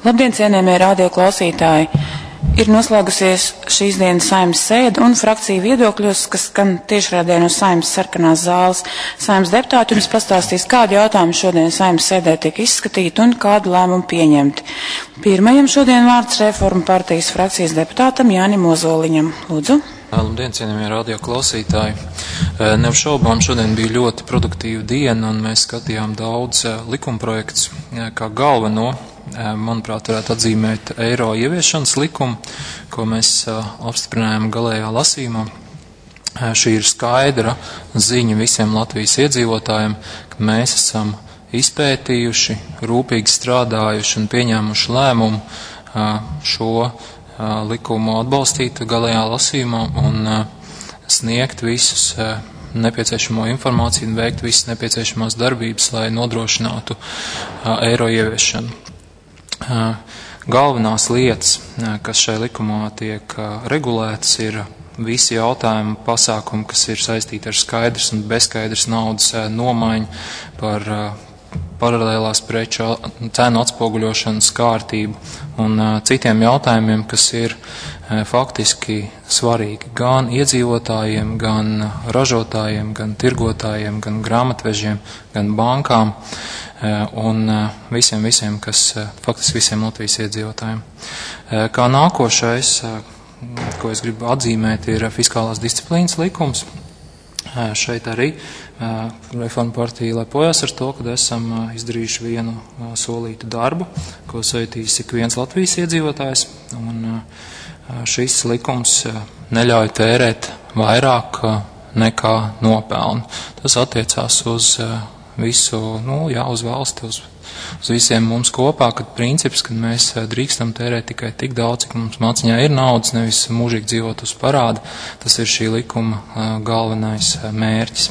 Labdien, cienījamie radio klausītāji! Ir noslēgusies šīs dienas Saeimas sēde un frakciju viedokļos, kas skan tiešraidē no Saeimas sarkanās zāles. Saeimas deputāti jums pastāstīs, kādi jautājumi šodien Saeimas sēdē tiek izskatīti un kādu lēmumu pieņemti. Pirmajam šodien vārds Reformu partijas frakcijas deputātam Jānim Ozoliņam. Lūdzu. Labdien, cienījamie radio klausītāji! Neapšaubām šodien bija ļoti produktīva diena un mēs skatījām daudz likumprojektus. Kā galveno, manuprāt, varētu atzīmēt eiro ieviešanas likumu, ko mēs apstiprinājām galējā lasījumā. Šī ir skaidra ziņa visiem Latvijas iedzīvotājiem, ka mēs esam izpētījuši, rūpīgi strādājuši un pieņēmuši lēmumu šo likumu atbalstīt galējā lasījumā un sniegt visus nepieciešamo informāciju un veikt visas nepieciešamās darbības, lai nodrošinātu eiro ieviešanu. Galvenās lietas, kas šai likumā tiek regulētas, ir visi jautājumi, pasākumi, kas ir saistīti ar skaidrs un bezskaidrs naudas nomaiņu, par paralēlās preču cenu atspoguļošanas kārtību un citiem jautājumiem, kas ir faktiski svarīgi gan iedzīvotājiem, gan ražotājiem, gan tirgotājiem, gan grāmatvežiem, gan bankām un visiem, kas faktiski visiem Latvijas iedzīvotājiem. Kā nākošais, ko es gribu atzīmēt, ir fiskālās disciplīnas likums. Šeit arī Reformu partija lepojas ar to, ka esam izdarījuši vienu solītu darbu, ko saitīs ik viens Latvijas iedzīvotājs, un šis likums neļauj tērēt vairāk nekā nopelnu. Tas attiecās uz visu, uz valsti, uz visiem mums kopā, kad princips, kad mēs drīkstam tērēt tikai tik daudz, cik mums maciņā ir naudas, nevis mūžīgi dzīvot uz parāda, tas ir šī likuma galvenais mērķis.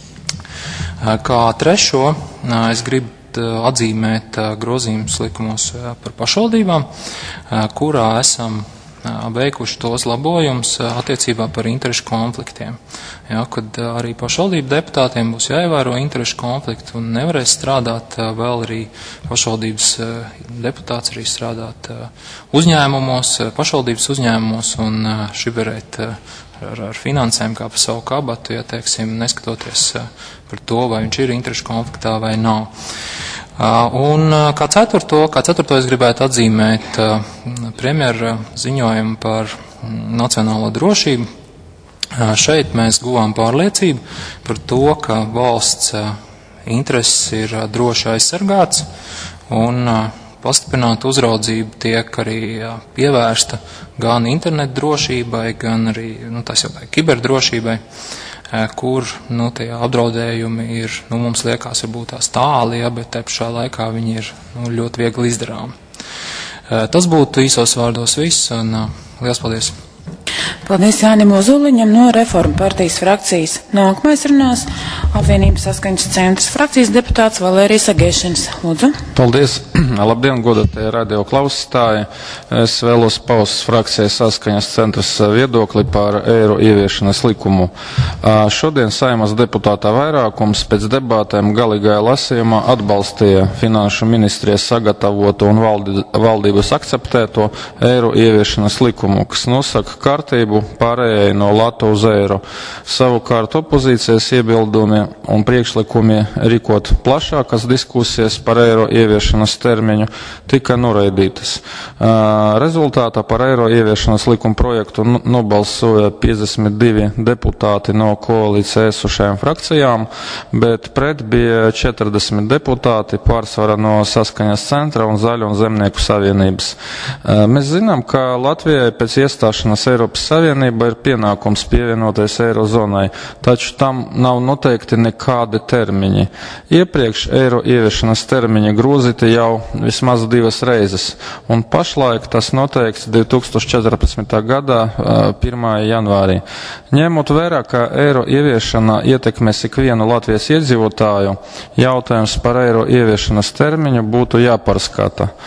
Kā trešo, es gribu atzīmēt grozījumus likumos par pašvaldībām, kurā esam veikuši tos labojumus attiecībā par interešu konfliktiem. Kad arī pašvaldību deputātiem būs jāievēro interešu konflikti un nevarēs strādāt vēl arī pašvaldības deputāts arī strādāt uzņēmumos, pašvaldības uzņēmumos un šiberēt ar finansēm kā pa savu kabatu, neskatoties par to, vai viņš ir interešu konfliktā vai nav. Un kā ceturto es gribētu atzīmēt premjera ziņojumu par nacionālo drošību. Šeit mēs guvām pārliecību par to, ka valsts intereses ir droši aizsargāts un pastiprināta uzraudzība tiek arī pievērsta gan internetu drošībai, gan arī kiberdrošībai, kur tie apdraudējumi ir, mums liekas, varbūt tās tāli, bet te pašā laikā viņi ir ļoti viegli izdarāmi. Tas būtu īsos vārdos viss, un liels paldies! Paldies Jānim Ozoliņam no Reformu partijas frakcijas. Nākamais runās Apvienības saskaņas centrs frakcijas deputāts Valērijas Agēšins. Lūdzu. Paldies. Labdien, godātie radio klausītāji. Es vēlos paust frakcijas saskaņas centrs viedokli par eiro ieviešanas likumu. Šodien Saeimas deputātā vairākums pēc debatēm galīgajā lasījumā atbalstīja Finanšu ministrijas sagatavoto un valdības akceptēto eiro ieviešanas likumu, kas nosaka kārtību pārējai no lata uz eiro. Savukārt opozīcijas iebildumi un priekšlikumi rīkot plašākas diskusijas par eiro ieviešanas termiņu tika noraidītas. Rezultātā par eiro ieviešanas likuma projektu nobalsoja 52 deputāti no koalīcijā esošajām frakcijām, bet pret bija 40 deputāti, pārsvarā no Saskaņas centra un Zaļo un Zemnieku savienības. Mēs zinām, ka Latvijai pēc iestāšanās Eiropas Savienība ir pienākums pievienoties eirozonai, taču tam nav noteikti nekādi termiņi. Iepriekš eiro ieviešanas termiņi grozīti jau vismaz 2 reizes, un pašlaik tas noteikts 2014. gadā 1. janvārī. Ņemot vērā, ka eiro ieviešana ietekmēs ikvienu Latvijas iedzīvotāju, jautājums par eiro ieviešanas termiņu būtu jāpārskata.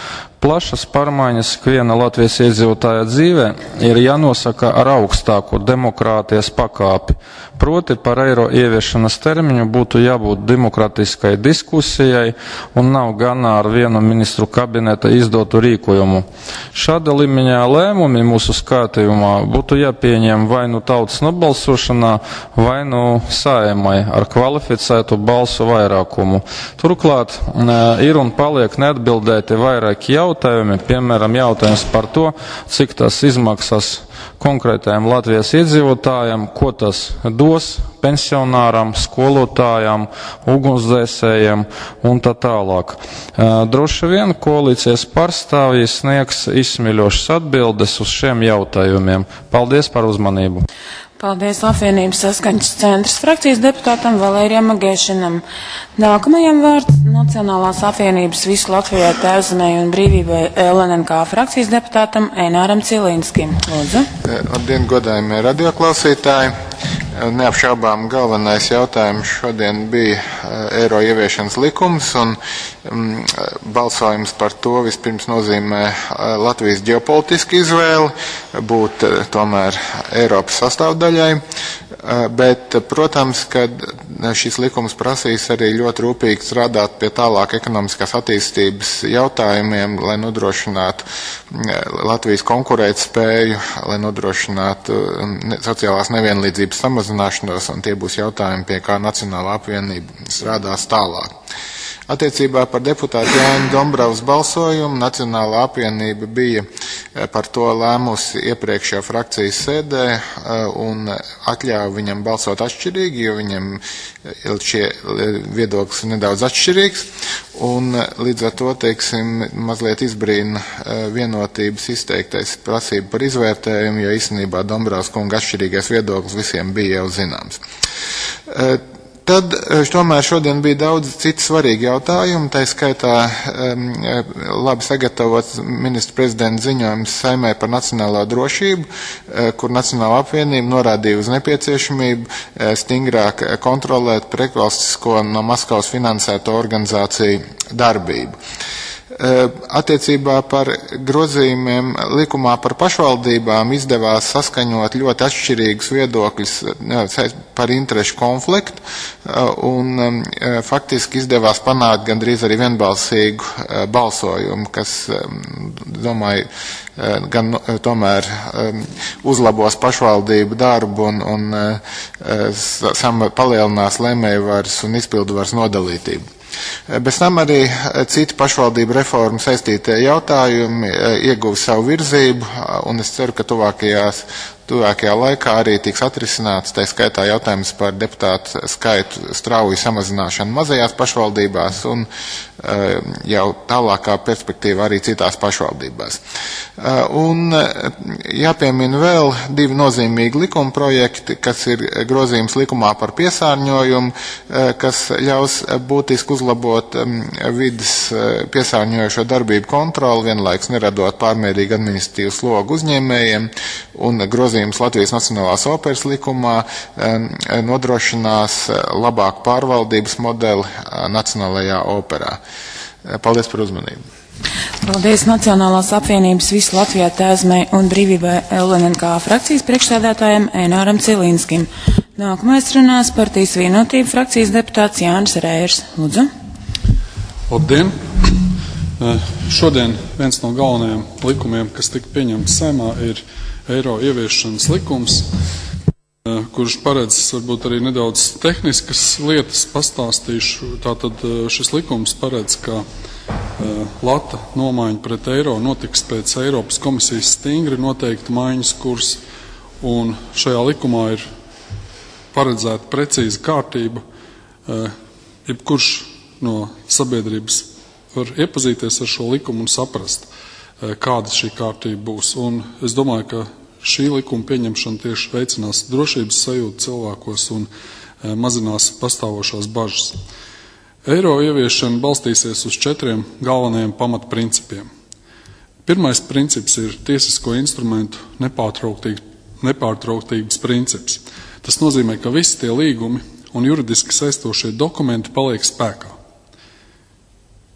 Plašas pārmaiņas ikviena Latvijas iedzīvotāja dzīvē ir jānosaka ar augstāku demokrātijas pakāpi. Proti par eiro ieviešanas termiņu būtu jābūt demokratiskai diskusijai un nav ganā ar vienu ministru kabineta izdotu rīkojumu. Šāda līmeņā lēmumi mūsu skatījumā būtu jāpieņem vai nu tautas nobalsošanā, vai nu Saeimai ar kvalificētu balsu vairākumu. Turklāt ir un paliek neatbildēti vairāki jautājumi, piemēram, jautājums par to, cik tas izmaksas konkrētajiem Latvijas iedzīvotājiem, ko tas dos pensionāram, skolotājiem, ugunsdzēsējiem un tā tālāk. Droši vien koalīcijas pārstāvji sniegs izsmeļošas atbildes uz šiem jautājumiem. Paldies par uzmanību! Paldies Apvienības saskaņas centras frakcijas deputātam Valērijam Magēšinam. Nākamajam vārds Nacionālās apvienības visu Latvijai tēvzemē un brīvībai LNNK frakcijas deputātam Eināram Cilīnskim. Lūdzu. Labdien, godājumie radioklausītāji. Neapšaubām galvenais jautājums šodien bija eiro ieviešanas likums, un balsojums par to vispirms nozīmē Latvijas ģeopolitisku izvēli būt tomēr Eiropas sastāvdaļai, bet, protams, ka šis likums prasīs arī ļoti rūpīgi strādāt pie tālāk ekonomiskās attīstības jautājumiem, lai nodrošinātu Latvijas konkurētspēju, lai nodrošinātu sociālās nevienlīdzības samazināšanos, un tie būs jautājumi, pie kā Nacionālā apvienība strādās tālāk. Attiecībā par deputātu Jāņa Dombravas balsojumu Nacionālā apvienība bija par to lēmusi iepriekšējā frakcijas sēdē un atļāva viņam balsot atšķirīgi, jo viņam šie viedoklis ir nedaudz atšķirīgs, un līdz ar to, teiksim, mazliet izbrīna vienotības izteiktais prasība par izvērtējumu, jo īstenībā Dombravas kunga atšķirīgais viedoklis visiem bija jau zināms. Tad tomēr šodien bija daudz citu svarīgi jautājumi, tā skaitā labi sagatavots ministra prezidenta ziņojums Saeimai par nacionālo drošību, kur Nacionālā apvienība norādīja uz nepieciešamību stingrāk kontrolēt prekvalstisko no Maskavas finansēto organizāciju darbību. Attiecībā par grozījumiem likumā par pašvaldībām izdevās saskaņot ļoti atšķirīgus viedokļus par interešu konfliktu, un faktiski izdevās panākt gandrīz arī vienbalsīgu balsojumu, kas, domāju, gan tomēr uzlabos pašvaldību darbu un palielinās lēmējvaras un izpilduvaras nodalītību. Bez tam arī citi pašvaldību reformu saistītie jautājumi ieguva savu virzību, un es ceru, ka tuvākajā laikā arī tiks atrisināts, tā skaitā jautājums par deputātu skaitu strauju samazināšanu mazajās pašvaldībās un jau tālākā perspektīva arī citās pašvaldībās. Un jāpiemina vēl divi nozīmīgi likuma projekti, kas ir grozījums likumā par piesārņojumu, kas ļaus būtiski uzlabot vidas piesārņojošo darbību kontroli, vienlaikus neradot pārmērīgu administratīvu slogu uzņēmējiem, un grozījums Latvijas Nacionālās operas likumā nodrošinās labāku pārvaldības modeli Nacionālajā operā. Paldies par uzmanību. Paldies Nacionālās apvienības visu Latvijā tēvzemē un brīvībai LNNK frakcijas priekšsēdētājiem Eināram Cilīnskim. Nākamais runās partijas Vienotība frakcijas deputāts Jānis Rērs. Lūdzu. Labdien! Šodien viens no galvenajiem likumiem, kas tika pieņemts Saeimā, ir eiro ieviešanas likums, kurš paredz varbūt arī nedaudz tehniskas lietas pastāstīšu. Tātad šis likums paredz, ka lata nomaiņa pret eiro notiks pēc Eiropas komisijas stingri noteikta maiņas kursa, un šajā likumā ir paredzēta precīza kārtība. Jebkurš no sabiedrības var iepazīties ar šo likumu un saprast, kāda šī kārtība būs. Un es domāju, ka šī likuma pieņemšana tieši veicinās drošības sajūtu cilvēkos un mazinās pastāvošās bažas. Eiro ieviešana balstīsies uz 4 galvenajiem pamatprincipiem. Pirmais princips ir tiesisko instrumentu nepārtrauktības princips. Tas nozīmē, ka visi tie līgumi un juridiski saistošie dokumenti paliek spēkā.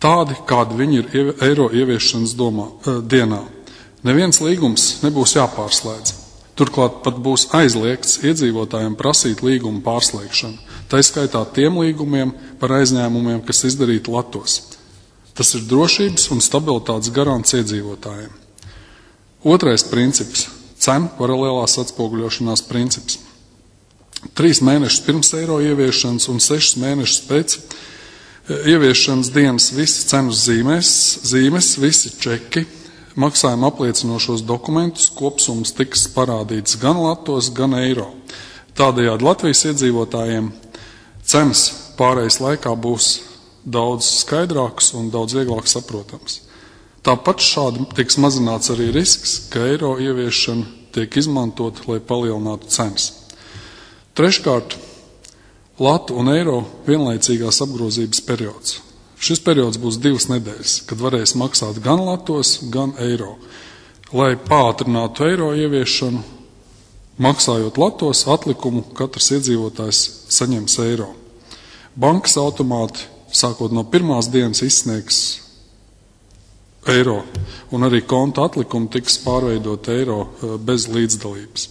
tādi, kādi viņi ir eiro ieviešanas dienā. Neviens līgums nebūs jāpārslēdz. Turklāt pat būs aizliegts iedzīvotājiem prasīt līgumu pārslēgšanu. Tā skaitā tiem līgumiem par aizņēmumiem, kas izdarīti Latos. Tas ir drošības un stabilitātes garants iedzīvotājiem. Otrais princips – cenu paralēlās atspoguļošanās princips. 3 mēnešus pirms eiro ieviešanas un 6 mēnešus pēc ieviešanas dienas visi cenu zīmes, visi čeki, maksājuma apliecinošos dokumentus kopsums tiks parādīts gan Latos, gan eiro. Tādējādi Latvijas iedzīvotājiem cenas pārējais laikā būs daudz skaidrāks un daudz vieglāk saprotams. Tāpat šādi tiks mazināts arī risks, ka eiro ieviešana tiek izmantot, lai palielinātu cenas. Treškārt, latu un eiro vienlaicīgās apgrozības periods. Šis periods būs 2 nedēļas, kad varēs maksāt gan latos, gan eiro. Lai pātrinātu eiro ieviešanu, maksājot latos, atlikumu katrs iedzīvotājs saņems eiro. Bankas automāti, sākot no pirmās dienas, izsniegs eiro, un arī konta atlikumu tiks pārveidot eiro bez līdzdalības.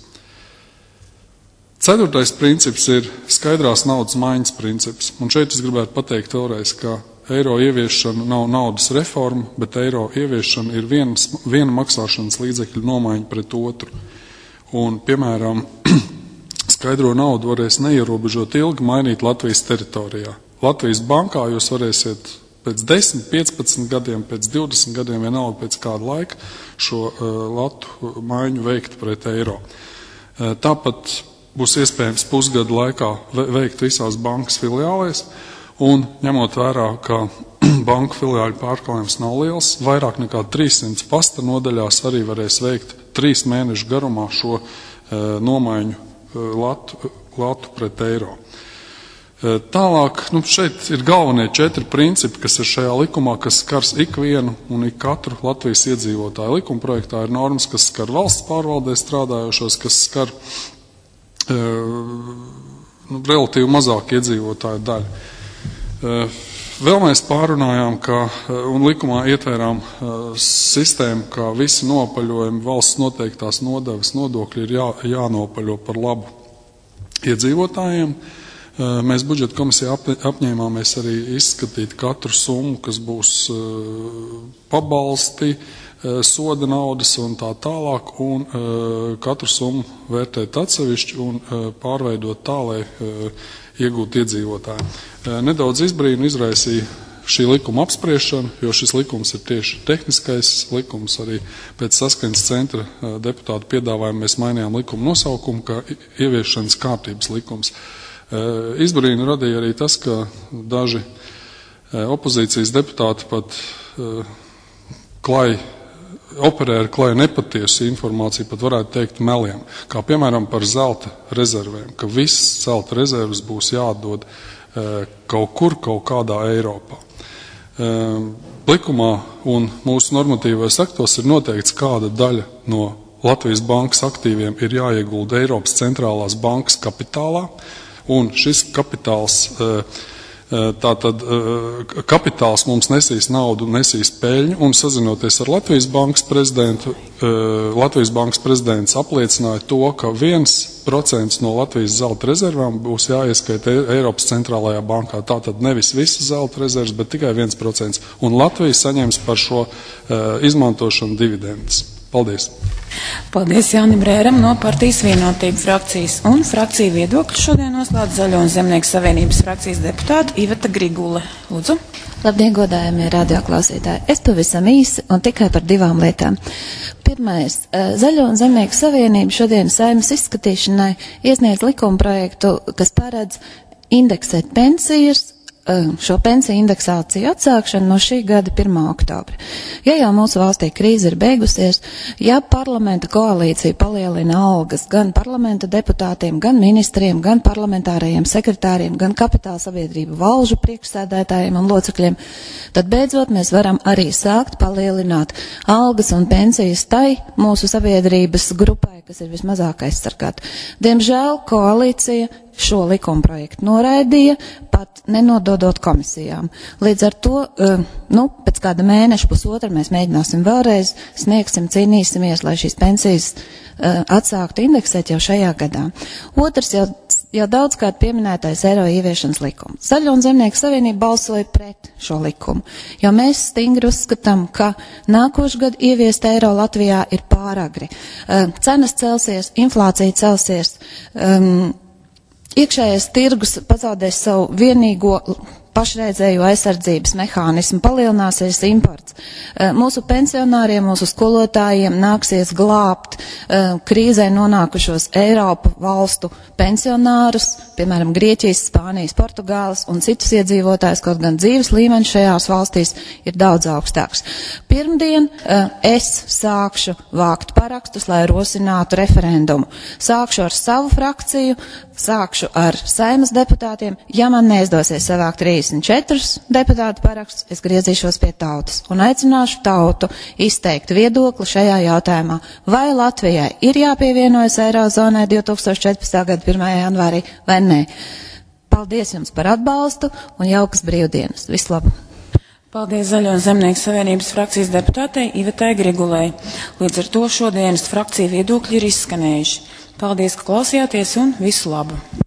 4. princips ir skaidrās naudas maiņas princips, un šeit es gribētu pateikt vēlreiz, ka eiro ieviešana nav naudas reforma, bet eiro ieviešana ir viena maksāšanas līdzekļu nomaiņa pret otru. Un, piemēram, skaidro naudu varēs neierobežot ilgi mainīt Latvijas teritorijā. Latvijas bankā jūs varēsiet pēc 10, 15 gadiem, pēc 20 gadiem, vienalga pēc kāda laika, šo latu maiņu veikt pret eiro. Tāpat būs iespējams pusgadu laikā veikt visās bankas filiālēs, un ņemot vērā, ka banku filiāļu pārklājums nav liels, vairāk nekā 300 pasta nodaļās arī varēs veikt 3 mēnešu garumā šo nomaiņu latu pret eiro. Tālāk, šeit ir galvenie 4 principi, kas ir šajā likumā, kas skars ikvienu un katru Latvijas iedzīvotāju. Likuma projektā ir normas, kas skar valsts pārvaldē strādājošos, kas skar relatīvi mazāk iedzīvotāju daļu. Vēl mēs pārunājām, un likumā ietvērām sistēmu, ka visi nopaļojumi, valsts noteiktās nodevas, nodokļi ir jānopaļo par labu iedzīvotājiem. Mēs budžeta komisijā apņēmāmies arī izskatīt katru summu, kas būs pabalsti, soda naudas un tā tālāk, un katru summu vērtēt atsevišķi un pārveidot tā, lai iegūt iedzīvotāji. Nedaudz izbrīnu izraisīja šī likuma apspriešana, jo šis likums ir tieši tehniskais likums. Arī pēc saskaņas centra deputātu piedāvājumu mēs mainījām likuma nosaukumu, kā ieviešanas kārtības likums. Izbrīnu radīja arī tas, ka daži opozīcijas deputāti pat operē ar klaju nepatiesu informāciju, pat varētu teikt meliem, kā piemēram par zelta rezervēm, ka visas zelta rezerves būs jāatdod kaut kur, kaut kādā Eiropā. Likumā un mūsu normatīvais aktos ir noteikts, kāda daļa no Latvijas bankas aktīviem ir jāiegulda Eiropas centrālās bankas kapitālā, un šis kapitāls kapitāls mums nesīs naudu, nesīs peļņu, un sazinoties ar Latvijas bankas prezidentu, Latvijas bankas prezidents apliecināja to, ka 1% no Latvijas zelta rezervām būs jāieskaita Eiropas centrālajā bankā. Tātad nevis visas zelta rezerves, bet tikai 1%. Un Latvija saņems par šo izmantošanu dividendes. Paldies! Paldies Jānim Rēram no Partijas Vienotība frakcijas. Un frakciju viedokļu šodien noslēdz Zaļo un Zemnieku savienības frakcijas deputāta Iveta Grigule. Lūdzu. Labdien, godājamie radioklausītāji. Es pavisam īsi un tikai par 2 lietām. Pirmais, Zaļo un Zemnieku savienība šodien Saeimas izskatīšanai iesniedz likuma projektu, kas paredz indeksēt pensijas, šo pensiju indeksāciju atsākšanu no šī gada 1. oktobra. Ja jau mūsu valstī krīze ir beigusies, ja parlamenta koalīcija palielina algas gan parlamenta deputātiem, gan ministriem, gan parlamentārajiem sekretāriem, gan kapitāla sabiedrību valžu priekšsēdētājiem un locekļiem, tad beidzot mēs varam arī sākt palielināt algas un pensijas tai mūsu sabiedrības grupai, kas ir vismazāk aizsargāta. Diemžēl koalīcija šo likumprojektu noraidīja, pat nenododot komisijām. Līdz ar to, pēc kāda mēneša, pusotra mēs mēģināsim vēlreiz, sniegsim, cīnīsimies, lai šīs pensijas atsāktu indeksēt jau šajā gadā. Otrs jau daudzkārt pieminētais eiro ieviešanas likums. Zaļo un Zemnieku savienība balsoja pret šo likumu, jo mēs stingri uzskatām, ka nākošu gadu ieviest eiro Latvijā ir pāragri. Cenas celsies, inflācija celsies, iekšējais tirgus pazaudēs savu vienīgo pašreizējo aizsardzības mehānismu, palielināsies imports. Mūsu pensionāriem, mūsu skolotājiem nāksies glābt krīzē nonākušos Eiropu valstu pensionārus, piemēram, Grieķijas, Spānijas, Portugāles un citus iedzīvotājus, kaut gan dzīves līmenis šajās valstīs ir daudz augstāks. Pirmdien es sākšu vākt parakstus, lai rosinātu referendumu. Sākšu ar savu frakciju, sākšu ar Saeimas deputātiem. Ja man neizdosies savākt 34 deputātu parakstus, es griezīšos pie tautas un aicināšu tautu izteikt viedokli šajā jautājumā, vai Latvijai ir jāpievienojas Eirozonai 2014. gada 1. janvārī vai nē. Paldies jums par atbalstu un jaukas brīvdienas. Vislabāk! Paldies Zaļo un Zemnieku savienības frakcijas deputātei Ivetai Grigulai. Līdz ar to šodienas frakcija viedokļi ir izskanējuši. Paldies, ka klausījāties un visu labu!